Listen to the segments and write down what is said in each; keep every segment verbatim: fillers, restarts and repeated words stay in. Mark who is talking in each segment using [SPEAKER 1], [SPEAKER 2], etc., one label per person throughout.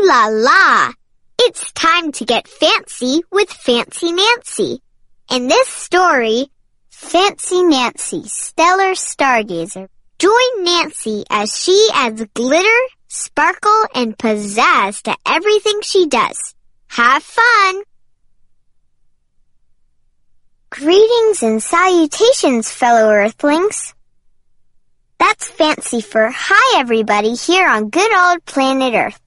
[SPEAKER 1] la la! It's time to get fancy with Fancy Nancy. In this story, Fancy Nancy, stellar stargazer. Join Nancy as she adds glitter, sparkle, and pizzazz to everything she does. Have fun! Greetings and salutations, fellow Earthlings. That's fancy for hi everybody here on good old planet Earth.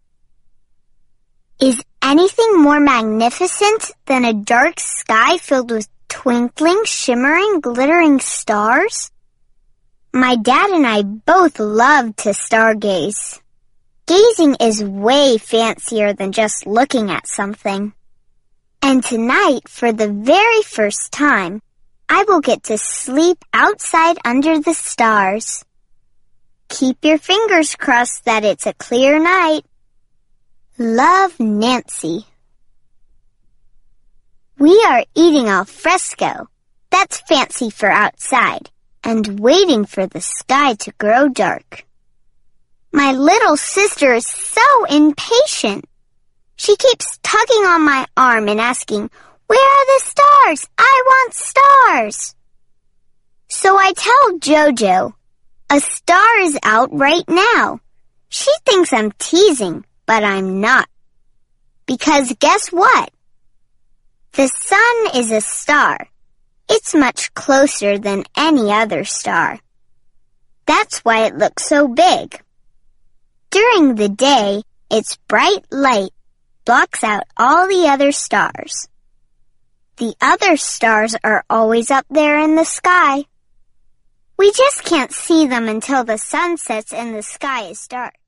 [SPEAKER 1] Is anything more magnificent than a dark sky filled with twinkling, shimmering, glittering stars? My dad and I both love to stargaze. Gazing is way fancier than just looking at something. And tonight, for the very first time, I will get to sleep outside under the stars. Keep your fingers crossed that it's a clear night. Love, Nancy. We are eating al fresco. That's fancy for outside, and waiting for the sky to grow dark. My little sister is so impatient. She keeps tugging on my arm and asking, "Where are the stars? I want stars!" So I tell Jojo, a star is out right now. She thinks I'm teasing, but I'm not. Because guess what? The sun is a star. It's much closer than any other star. That's why it looks so big. During the day, its bright light blocks out all the other stars. The other stars are always up there in the sky. We just can't see them until the sun sets and the sky is dark.